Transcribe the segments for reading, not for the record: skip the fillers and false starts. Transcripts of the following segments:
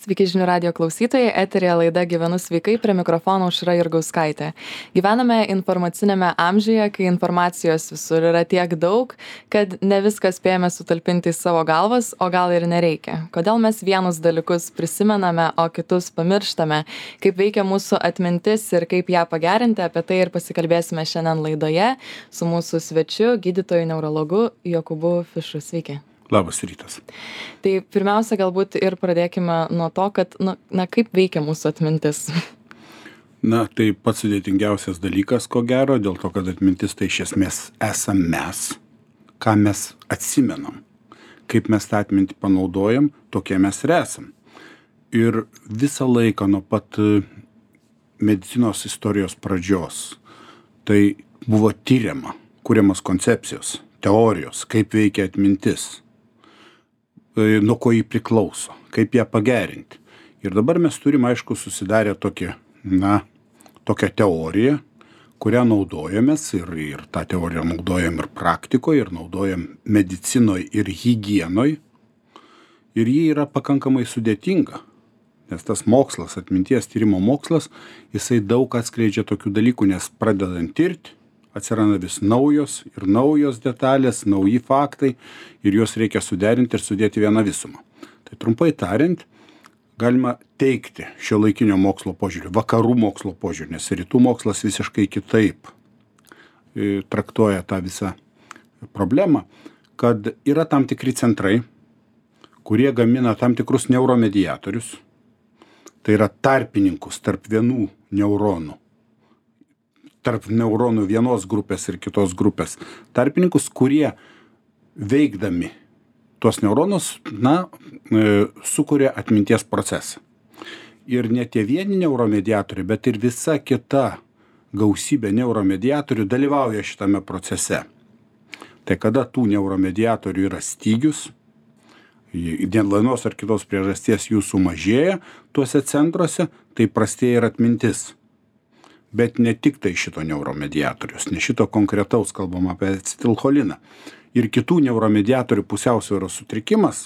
Sveiki žinių radio klausytojai, eterėje laida Gyvenu sveikai, prie mikrofono Aušra Jurgauskaitė. Gyvename informacinėme amžiuje, kai informacijos visur yra tiek daug, kad ne viską spėjame sutalpinti į savo galvas, o gal ir nereikia. Kodėl mes vienus dalykus prisimename, o kitus pamirštame, kaip veikia mūsų atmintis ir kaip ją pagerinti, apie tai ir pasikalbėsime šiandien laidoje su mūsų svečiu, gydytoju neurologu Jokūbu Fišu. Sveiki. Labas rytas. Tai pirmiausia, galbūt ir pradėkime nuo to, kad, kaip veikia mūsų atmintis. Tai pats sudėtingiausias dalykas, ko gero, dėl to, kad atmintis tai iš esmės esam mes, ką mes atsimenam. Kaip mes tą atmintį panaudojam, tokie mes ir esam. Ir visą laiką nuo pat medicinos istorijos pradžios tai buvo tyriama, kuriamos koncepcijos, teorijos, kaip veikia atmintis, nuo ko jį priklauso, kaip ją pagerinti. Ir dabar mes turim, aišku, susidarę tokią teoriją, kurią naudojamės ir tą teoriją naudojam ir praktikoje, ir naudojam medicinoje ir higienoje. Ir ji yra pakankamai sudėtinga, nes tas mokslas, atminties tyrimo mokslas, jisai daug atskleidžia tokių dalykų, nes pradedant tirti, atsiranda vis naujos detalės, nauji faktai ir juos reikia suderinti ir sudėti vieną visumą. Tai trumpai tariant, galima teigti šiuolaikinio mokslo požiūrį, vakarų mokslo požiūrį, nes rytų mokslas visiškai kitaip traktuoja tą visą problemą, kad yra tam tikri centrai, kurie gamina tam tikrus neuromediatorius, tai yra tarpininkus tarp vienų neuronų, tarp neuronų vienos grupės ir kitos grupės tarpininkus, kurie veikdami tuos neuronus, sukuria atminties procesą. Ir ne tie vieni neuromediatoriai, bet ir visa kita gausybė neuromediatorių dalyvauja šitame procese. Tai kada tų neuromediatorių yra stygius, dėl vienos ar kitos priežasties jų sumažėja tuose centruose, tai prastėja ir atmintis. Bet ne tik tai šito neuromediatorius, ne šito konkretaus, kalbam apie acetilcholiną. Ir kitų neuromediatorių pusiausvyros sutrikimas,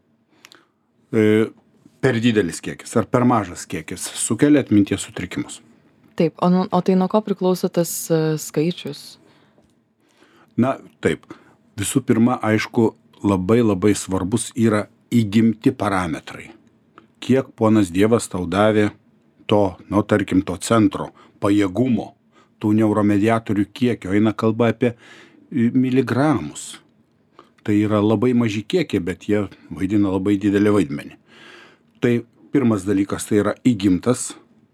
per didelis kiekis ar per mažas kiekis sukelia atminties sutrikimus. Taip, o tai nuo ko priklauso tas skaičius? Taip. Visų pirma, aišku, labai svarbus yra įgimti parametrai. Kiek ponas Dievas tau davė tarkim, to centro pajėgumo, tų neuromediatorių kiekio, eina kalba apie miligramus. Tai yra labai maži kiekiai, bet jie vaidina labai didelį vaidmenį. Tai pirmas dalykas tai yra įgimtas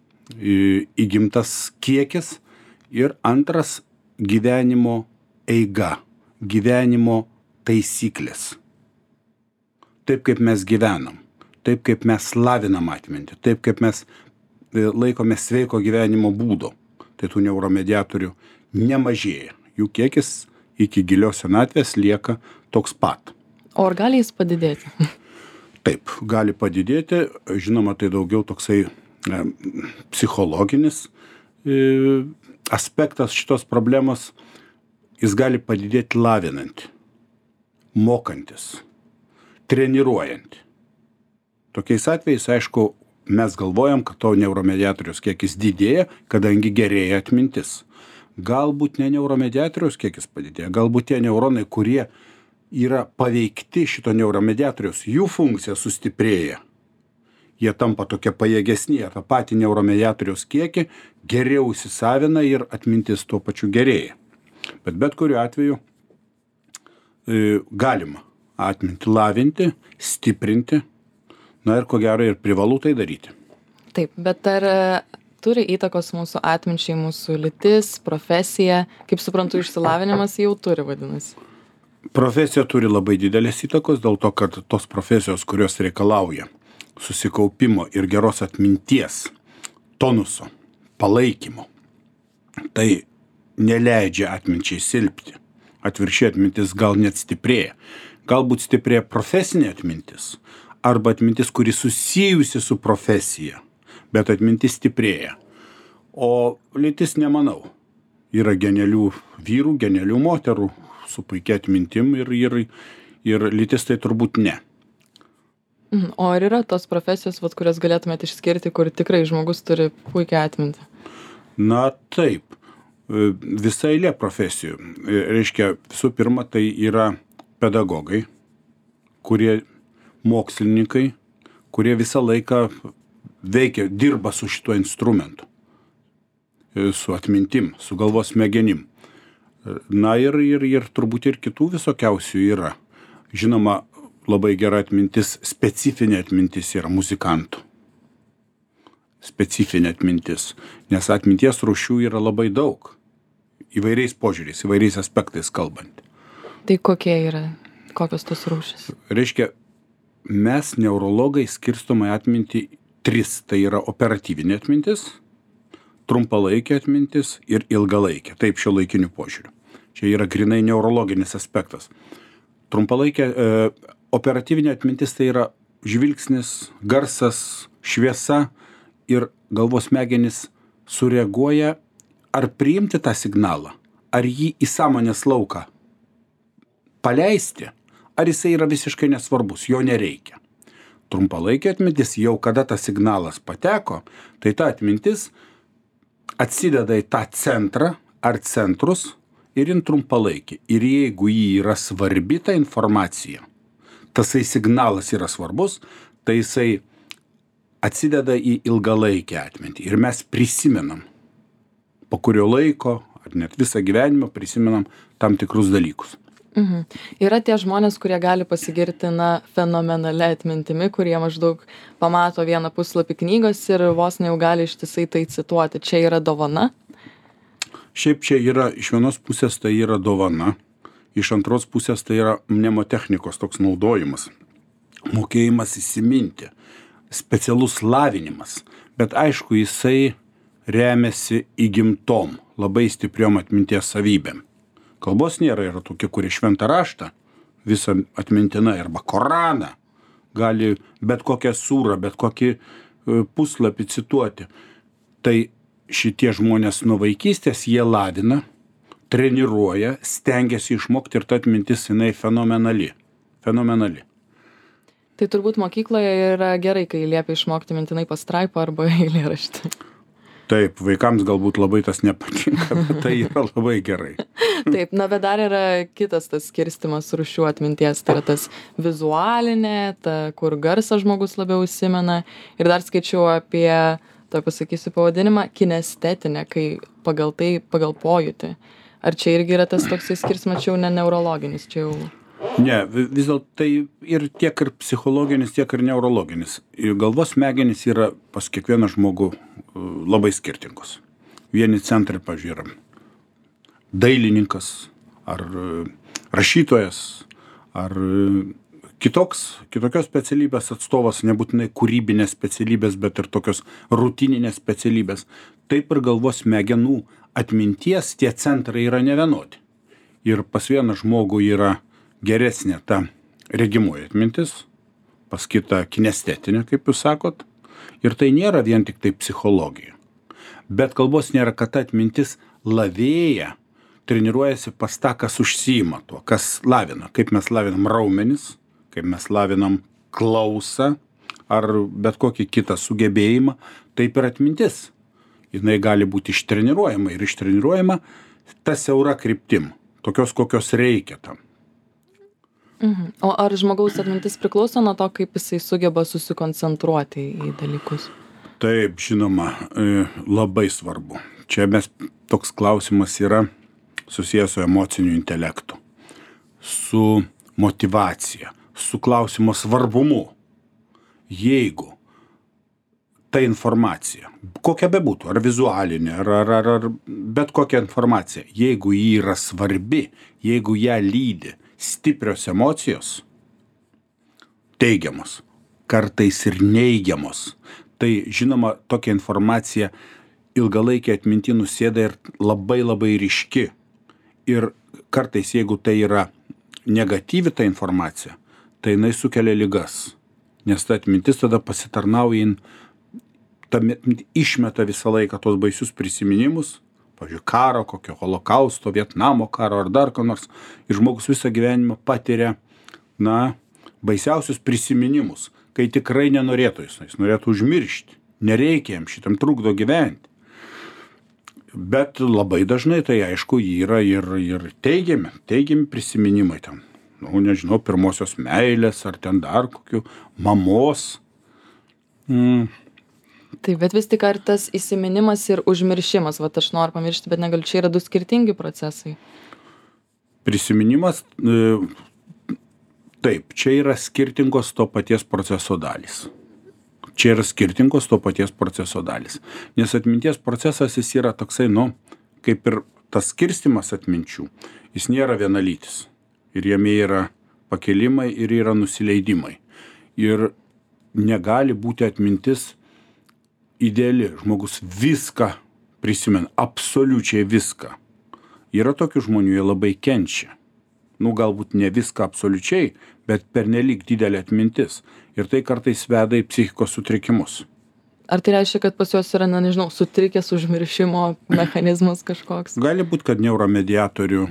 kiekis ir antras gyvenimo eiga, gyvenimo taisyklės. Taip kaip mes gyvenam, taip kaip mes lavinam atmintį, taip kaip mes laikome sveiko gyvenimo būdo, tai tų neuromediatorių nemažėja. Jų kiekis iki gilios senatvės lieka toks pat. O ar gali jis padidėti? Taip, gali padidėti. Žinoma, tai daugiau toksai psichologinis aspektas šitos problemos. Jis gali padidėti lavinant, mokantis, treniruojant. Tokiais atvejais, aišku, mes galvojam, kad to neuromediatorius kiekis didėja, kadangi gerėja atmintis. Galbūt ne neuromediatorius kiekis padidėja, galbūt tie neuronai, kurie yra paveikti šito neuromediatorius, jų funkcija sustiprėja. Jie tampa tokie pajėgesni, tą patį neuromediatorius kiekį geriau įsisavina ir atmintis tuo pačiu gerėja. Bet kuriuo atveju galima atmintį lavinti, stiprinti, ir ko gero ir privalu tai daryti. Taip, bet ar turi įtakos mūsų atminčiai, mūsų lytis, profesija? Kaip suprantu, išsilavinimas jau turi, vadinasi. Profesija turi labai didelės įtakos, dėl to, kad tos profesijos, kurios reikalauja susikaupimo ir geros atminties, tonuso, palaikymo, tai neleidžia atminčiai silpti. Atvirkščiai atmintis gal net stiprėja. Galbūt stiprėja profesinė atmintis, arba atmintis, kuri susijusi su profesija, bet atmintis stiprėja. O lytis nemanau. Yra genialių vyrų, genialių moterų su puikia atmintim ir lytis tai turbūt ne. O ar yra tos profesijos, vat, kurias galėtumėte išskirti, kur tikrai žmogus turi puikią atmintį? Na taip, visa eilė profesijų. Reiškia, visų pirma, tai yra pedagogai, kurie mokslininkai, kurie visą laiką veikia, dirba su šituo instrumentu, su atmintim, su galvos smegenim. Na ir turbūt ir kitų visokiausių yra. Žinoma, labai gera atmintis, specifinė atmintis yra muzikantų. Specifinė atmintis, nes atminties rūšių yra labai daug. Įvairiais požiūriais, įvairiais aspektais kalbant. Tai kokios tos rūšys? Reiškia, mes neurologai skirstome atmintį 3. Tai yra operatyvinė atmintis, trumpalaikė atmintis ir ilgalaikė. Taip šiuolaikiniu požiūriu. Čia yra grynai neurologinis aspektas. Trumpalaikė operatyvinė atmintis tai yra žvilgsnis, garsas, šviesa ir galvos smegenys sureaguoja ar priimti tą signalą, ar jį į sąmonės lauką paleisti, ar jisai yra visiškai nesvarbus, jo nereikia. Trumpalaikė atmintis jau kada tas signalas pateko, tai ta atmintis atsideda į tą centrą ar centrus ir in trumpalaikį. Ir jeigu jį yra svarbi ta informacija, tasai signalas yra svarbus, tai jisai atsideda į ilgalaikę atmintį. Ir mes prisimenam, po kurio laiko, ar net visą gyvenimą prisimenam tam tikrus dalykus. Yra tie žmonės, kurie gali pasigirti fenomenalia atmintimi, kurie maždaug pamato vieną puslapį knygos ir vos ne jau gali ištisai tai cituoti. Čia yra dovana? Šiaip čia yra, iš vienos pusės tai yra dovana, iš antros pusės tai yra mnemotechnikos toks naudojimas, mokėjimas įsiminti, specialus lavinimas, bet aišku, jisai remiasi įgimtom, labai stipriom atminties savybėm. Kalbos nėra, yra tokie, kurie šventą raštą visą atmintinai arba Koraną gali bet kokią surą, bet kokį puslapį cituoti. Tai šitie žmonės nuo vaikystės jie lavina, treniruoja, stengiasi išmokti ir ta atmintis jinai fenomenali. Tai turbūt mokykloje yra gerai, kai liepia išmokti mintinai pastraipą arba eilėraštį. Taip, vaikams galbūt labai tas nepatinka, bet tai yra labai gerai. Taip, bet dar yra kitas tas skirstimas rūšių atminties, tai yra tas vizualinė, kur garsą žmogus labiau įsimena. Ir dar skaičiau apie, pasakysiu pavadinimą, kinestetinę, kai pagal pojūtį. Ar čia irgi yra tas toksai skirstimas, čia jau ne neurologinis, čia jau... Ne, vis dėlto tai ir tiek ir psichologinis, tiek ir neurologinis. Ir galvos smegenys yra pas kiekvieną žmogų labai skirtingos. Vieni centrai, pažiūrėjom, dailininkas, ar rašytojas, ar kitokios specialybės atstovas, nebūtinai kūrybinės specialybės, bet ir tokios rutininės specialybės. Taip ir galvos smegenų atminties tie centrai yra nevienodi. Ir pas vieną žmogų yra geresnė ta regimoji atmintis, pas kitą kinestetinė, kaip jūs sakot. Ir tai nėra vien tik tai psichologija. Bet kalbos nėra, kad ta atmintis lavėja, treniruojasi pas tą, kas užsiima tuo, kas lavina. Kaip mes lavinam raumenis, kaip mes lavinam klausą ar bet kokį kitą sugebėjimą, taip ir atmintis. Jinai gali būti ištreniruojama ir ištreniruojama ta siaura kryptim, tokios kokios reikia tam. O ar žmogaus atmintis priklauso nuo to, kaip jisai sugeba susikoncentruoti į dalykus? Taip, žinoma, labai svarbu. Čia toks klausimas yra susijęs su emociniu intelektu, su motyvacija, su klausimo svarbumu. Jeigu ta informacija, kokia bebūtų, ar vizualinė, ar bet kokia informacija, jeigu ji yra svarbi, jeigu ją lydi stiprios emocijos, teigiamos, kartais ir neigiamos, tai žinoma, tokia informacija ilgalaikė atminty nusėda ir labai labai ryški. Ir kartais, jeigu tai yra negatyvi ta informacija, tai jinai sukelia ligas, nes ta atmintis tada pasitarnauja, išmeta visą laiką tos baisius prisiminimus, pavyzdžiui, karo, kokio holokausto, Vietnamo karo ar dar ko nors, ir žmogus visą gyvenimą patiria, baisiausius prisiminimus. kai tikrai nenorėtų jis norėtų užmiršti. Nereikia jam šitam trukdo gyventi. Bet labai dažnai tai aišku yra ir teigiami prisiminimai ten. Nu, nežinau, pirmosios meilės ar ten dar kokių mamos. Taip, bet vis tik ar tas įsiminimas ir užmiršimas, va aš noriu pamiršti, bet negaliu, čia yra du skirtingi procesai. Prisiminimas, taip, čia yra skirtingos to paties proceso dalys. Nes atminties procesas jis yra toksai, kaip ir tas skirstimas atminčių, jis nėra vienalytis. Ir jame yra pakelimai ir yra nusileidimai. Ir negali būti atmintis ideali. Žmogus viską prisimena, absoliučiai viską. Yra tokių žmonių, jie labai kenčia. Galbūt ne viską absoliučiai, bet pernelyg didelė atmintis. Ir tai kartais veda į psichikos sutrikimus. Ar tai reiškia, kad pas juos yra, nežinau, sutrikęs užmiršimo mechanizmas kažkoks? Gali būti, kad neuromediatorių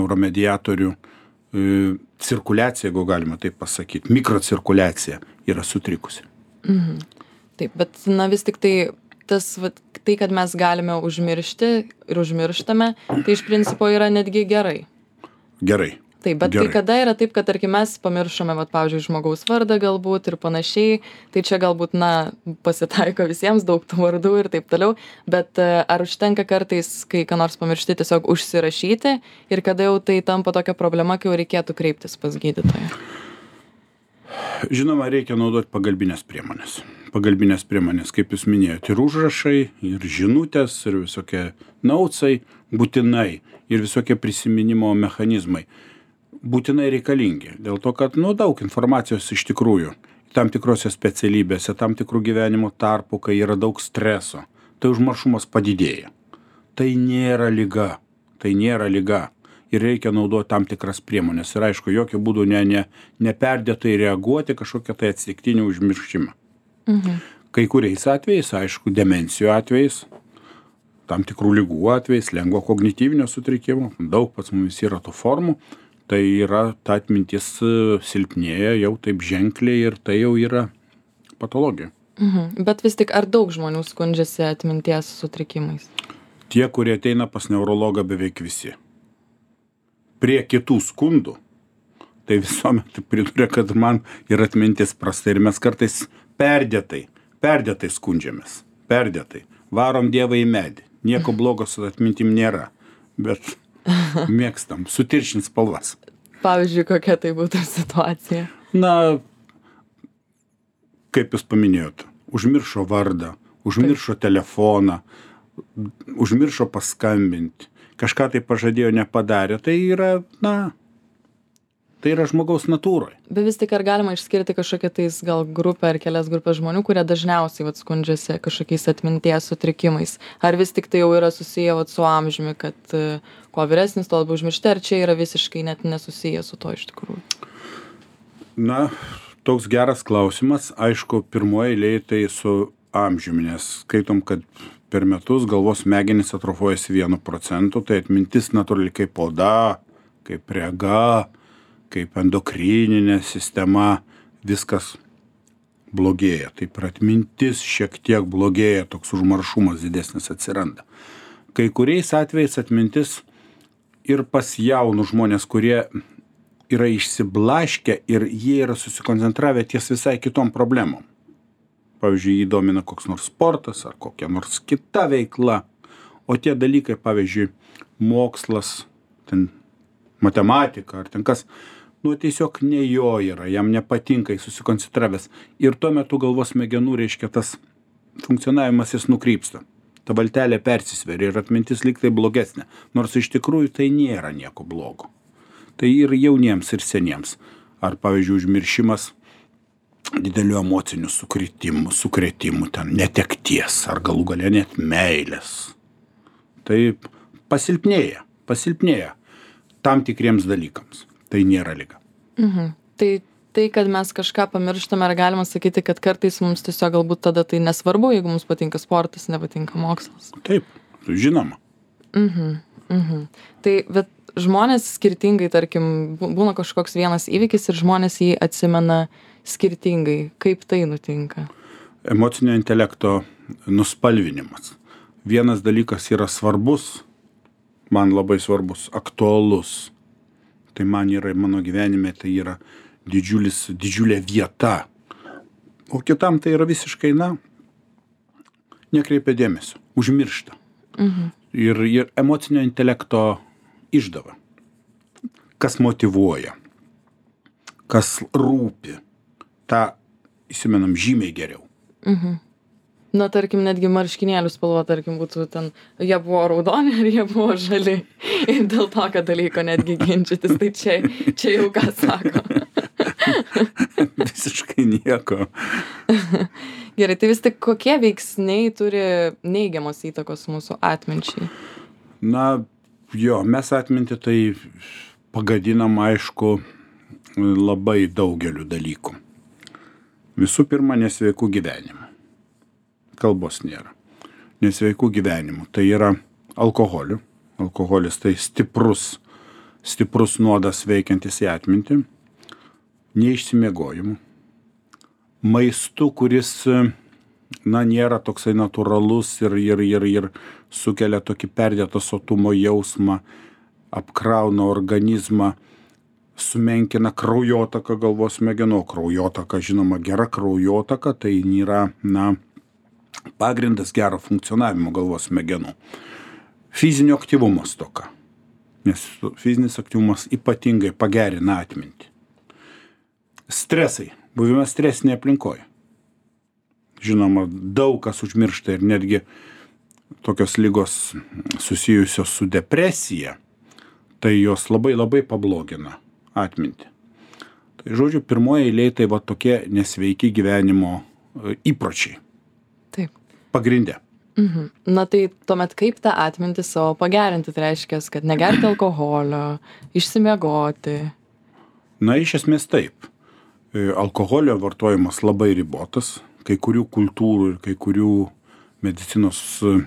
cirkuliacija, jeigu galima taip pasakyti, mikrocirkuliacija yra sutrikusi. Taip, bet vis tik tai tai, kad mes galime užmiršti ir užmirštame, tai iš principo yra netgi gerai. Gerai. Taip, bet kai kada yra taip, kad tarkim mes pamiršome, pavyzdžiui, žmogaus vardą galbūt ir panašiai, tai čia galbūt, pasitaiko visiems daug tų vardų ir taip toliau, bet ar užtenka kartais, kai ką nors pamiršti, tiesiog užsirašyti ir kada jau tai tampa tokia problema, kai jau reikėtų kreiptis pas gydytoją? Žinoma, reikia naudoti pagalbinės priemonės. Pagalbinės priemonės, kaip jūs minėjote, ir užrašai, ir žinutės, ir visokie nautsai, būtinai, ir visokie prisiminimo mechanizmai. Būtinai reikalingi, dėl to, kad daug informacijos iš tikrųjų, tam tikrose specialybėse, tam tikrų gyvenimo tarpų, kai yra daug streso, tai užmaršumas padidėja. Tai nėra liga ir reikia naudoti tam tikras priemonės. Ir aišku, jokių būdų neperdėtai reaguoti kažkokią tai atsitiktinį užmiršimą. Kai kuriais atvejais, aišku, demencijų atvejais, tam tikrų ligų atvejais, lengvo kognityvinio sutrikimo, daug pas mumis yra tų formų, tai yra ta atmintis silpnėja jau taip ženkliai ir tai jau yra patologija. Bet vis tik ar daug žmonių skundžiasi atminties sutrikimais? Tie, kurie ateina pas neurologą, beveik visi. Prie kitų skundų, tai visuomet priduria, kad man yra atmintis prasta ir mes kartais perdėtai skundžiamės. Perdėtai. Varom Dievą į medį. Nieko blogo su atmintim nėra, bet mėgstam sutiršinti spalvas. Pavyzdžiui, kokia tai būtų situacija? Kaip jūs paminėjot, užmiršo vardą, užmiršo telefoną, užmiršo paskambinti, kažką tai pažadėjo, nepadarė, tai yra žmogaus natūroje. Bet vis tik ar galima išskirti kažkokią tais gal grupę ar kelias grupės žmonių, kurie dažniausiai skundžiasi kažkokiais atminties sutrikimais? Ar vis tik tai jau yra susiję su amžiumi, kad kuo vyresnis, tuo labiau užmiršti, ar čia yra visiškai net nesusiję su to iš tikrųjų? Toks geras klausimas. Aišku, pirmoje eilėje tai su amžiumi, nes skaitom, kad per metus galvos smegenys atrofuojasi 1%, tai atmintis natūraliai kaip oda, kaip rega, kaip endokrininė sistema, viskas blogėja. Taip ir atmintis šiek tiek blogėja, toks užmaršumas didesnis atsiranda. Kai kuriais atvejais atmintis ir pas jaunus žmonės, kurie yra išsiblaškę ir jie yra susikoncentravę ties visai kitom problemom. Pavyzdžiui, jį domina koks nors sportas ar kokia nors kita veikla, o tie dalykai, pavyzdžiui, mokslas, matematika ar ten kas, tiesiog ne jo yra, jam nepatinka, jis susikoncentravęs. Ir tuo metu galvos smegenų, reiškia, tas funkcionavimas jis nukrypsta. Ta valtelė persisveria ir atmintis lyg tai blogesnė. Nors iš tikrųjų tai nėra nieko blogo. Tai ir jauniems, ir seniems. Ar, pavyzdžiui, užmiršimas didelių emocinių sukrėtimų, ten netekties, ar galų gale net meilės. Tai pasilpnėja tam tikriems dalykams. Tai nėra liga. Tai, kad mes kažką pamirštame, ar galima sakyti, kad kartais mums tiesiog galbūt tada tai nesvarbu, jeigu mums patinka sportas, nepatinka mokslas? Taip, žinoma. Tai, bet žmonės skirtingai, tarkim, būna kažkoks vienas įvykis ir žmonės jį atsimena skirtingai. Kaip tai nutinka? Emocinio intelekto nuspalvinimas. Vienas dalykas yra svarbus, man labai svarbus, aktualus. Tai man yra, mano gyvenime tai yra didžiulė vieta. O kitam tai yra visiškai, nekreipia dėmesio, užmiršta. Ir emocinio intelekto išdava. Kas motyvuoja, kas rūpi, tą įsimenam žymiai geriau. Na, tarkim, netgi marškinėlių spalva, tarkim, būtų ten, jie buvo raudoni ir jie buvo žali. Ir dėl tokio dalyko netgi ginčytis, tai čia jau ką sako. Visiškai nieko. Gerai, tai vis tik kokie veiksniai turi neigiamos įtakos mūsų atminčiai? Mes atminti tai pagadinam, aišku, labai daugeliu dalykų. Visų pirma, nesveikų gyvenimų. Kalbos nėra. Nesveikų gyvenimų. Tai yra alkoholiu. Alkoholis tai stiprus nuodas veikiantis į atmintį. Neišsimiegojimu. Maistu, kuris, nėra toksai natūralus ir sukelia tokį perdėtą sotumo jausmą, apkrauna organizmą, sumenkina kraujotaką galvos smegenų. Kraujotaka, žinoma, gera kraujotaka, tai yra, pagrindas gero funkcionavimo galvos smegenų. Fizinio aktyvumo stoka, nes fizinis aktyvumas ypatingai pagerina atmintį. Stresai, buvimas stresinėje aplinkoje. Žinoma, daug kas užmiršta ir netgi tokios ligos susijusios su depresija, tai jos labai labai pablogina atmintį. Tai žodžiu, pirmoje eilėje tai tokie nesveiki gyvenimo įpročiai. Taip. Pagrinde. Na tai tuomet kaip tą atmintį savo pagerinti? Tai reiškia, kad negerti alkoholio, išsimiegoti. Iš esmės taip. Alkoholio vartojimas labai ribotas. Kai kurių kultūrų ir kai kurių medicinos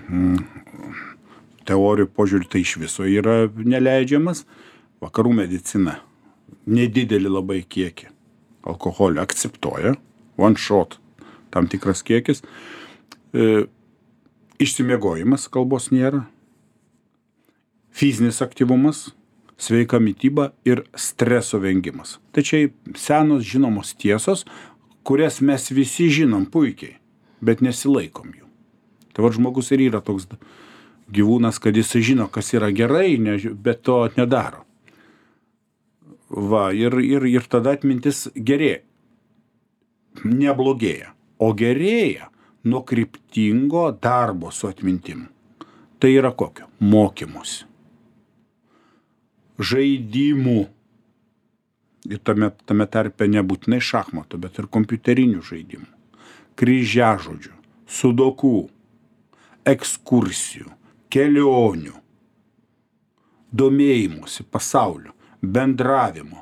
teorijų požiūrį tai iš viso yra neleidžiamas. Vakarų medicina nedidelį labai kiekį alkoholio akceptuoja. One shot, tam tikras kiekis. Išsimiegojimas, kalbos nėra. Fizinis aktyvumas, sveika mityba ir streso vengimas. Tai čia senos žinomos tiesos, kurias mes visi žinom puikiai, bet nesilaikom jų. Tai žmogus ir yra toks gyvūnas, kad jis žino, kas yra gerai, bet to nedaro. Ir tada atmintis gerėja. Neblogėja, o gerėja nuo kryptingo darbo su atmintim. Tai yra kokio? Mokymosi. Žaidimų. Ir tame tarpe nebūtinai šachmatų, bet ir kompiuterinių žaidimų. Kryžiažodžių, sudokų, ekskursijų, kelionių, domėjimosi pasauliu, bendravimo.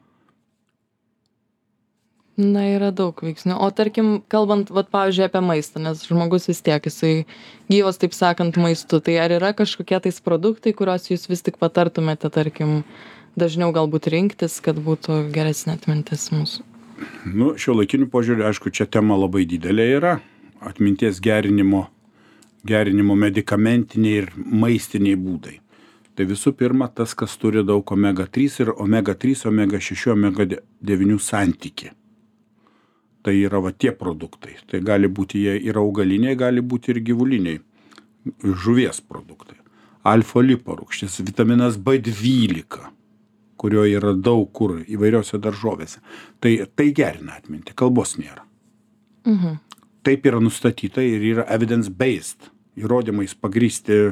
Yra daug veiksnių. O tarkim, kalbant, pavyzdžiui, apie maistą, nes žmogus vis tiek, jisai gyvas, taip sakant, maistu, tai ar yra kažkokie tais produktai, kuriuos jūs vis tik patartumėte, tarkim, dažniau galbūt rinktis, kad būtų geresnė atmintis mūsų? Šiuolaikiniu požiūriu, aišku, čia tema labai didelė yra. Atminties gerinimo medikamentiniai ir maistiniai būdai. Tai visų pirma, tas, kas turi daug omega-3 ir omega-3, omega-6, omega-9 santykį. Tai yra tie produktai. Tai gali būti jie ir augaliniai, gali būti ir gyvuliniai. Žuvies produktai. Alfa-lipo rūgštis, vitaminas B12, kurio yra daug kur įvairiose daržovėse. Tai gerina atmintį, kalbos nėra. Taip yra nustatyta ir yra evidence-based, įrodymais pagrįsti,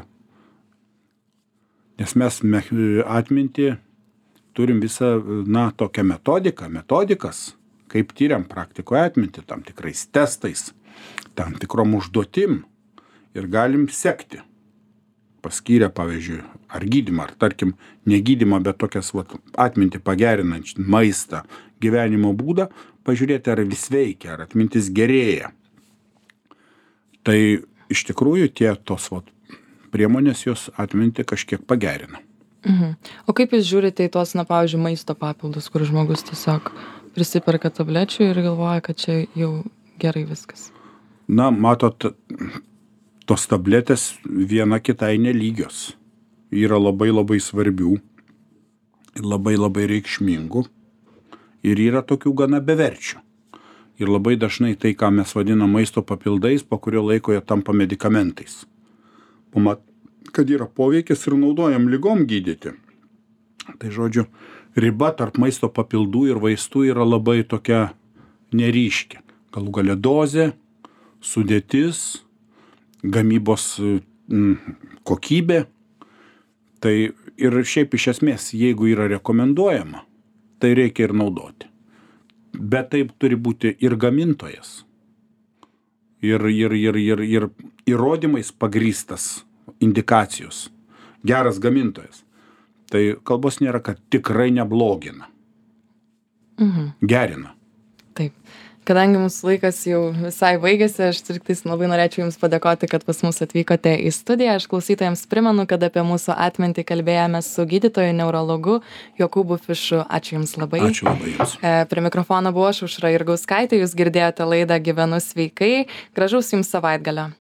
nes mes atmintį turim visą, tokią metodikas, kaip tyriam praktikoje atmintį tam tikrais testais, tam tikrom užduotim ir galim sekti. Paskyrę, pavyzdžiui, ar gydymą, ar tarkim, negydymą, bet tokias atmintį pagerinančią maistą, gyvenimo būdą, pažiūrėti, ar vis veikia, ar atmintis gerėja. Tai iš tikrųjų tos priemonės jos atmintį kažkiek pagerina. O kaip jūs žiūrite į tos, pavyzdžiui, maisto papildus, kur žmogus tiesiog prisiperka tablečių ir galvoja, kad čia jau gerai viskas. Na, matot, tos tabletės viena kitai nelygios. Yra labai labai svarbių ir labai labai reikšmingų. Ir yra tokių gana beverčių. Ir labai dažnai tai, ką mes vadinam maisto papildais, po kurio laiko jie tampa medikamentais. Pamat, kad yra poveikis ir naudojam ligom gydyti. Tai žodžiu, riba tarp maisto papildų ir vaistų yra labai tokia neryški. Galų gale dozė, sudėtis, gamybos kokybė. Tai ir šiaip iš esmės, jeigu yra rekomenduojama, tai reikia ir naudoti. Bet taip turi būti ir gamintojas. Ir įrodymais pagrįstas indikacijos. Geras gamintojas. Tai kalbos nėra, kad tikrai neblogina. Gerina. Taip. Kadangi mūsų laikas jau visai baigėsi, aš tiktais labai norėčiau Jums padėkoti, kad pas mus atvykote į studiją. Aš klausytojams primenu, kad apie mūsų atmintį kalbėjome su gydytoju neurologu Jokūbu Fišu. Ačiū Jums labai. Ačiū labai Jums. Prie mikrofono buvo aš, Aušra Jurgauskaitė. Jūs girdėjote laidą Gyvenu sveikai. Gražaus Jums savaitgalio.